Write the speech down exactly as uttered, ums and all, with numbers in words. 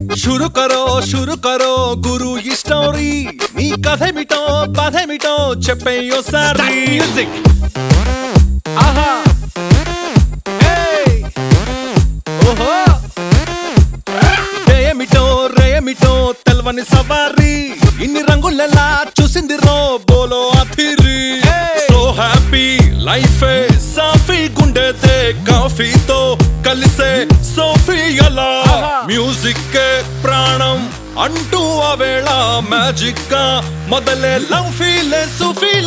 शुरू करो शुरू करो गुरु ఈ స్టోరీ నీ కథేమిటో బాధేమిటో చెప్పేయో సారీ మ్యూజిక్ ఆహా ఏయ్ ఓహో రేమిటో రేమిటో తెల్వని సవారీ ఇన్ని రంగులలా చూసింది రో బోలో అథిరి సో హ్యాపీ లైఫ్ సాఫీ గుండెతే కాఫీతో కలిసే సోఫియలా మ్యూజిక్ ప్రాణం అంటూ ఆ వేళ మ్యాజిక్ గా మొదలే లవ్ ఫీల్ సుఫీ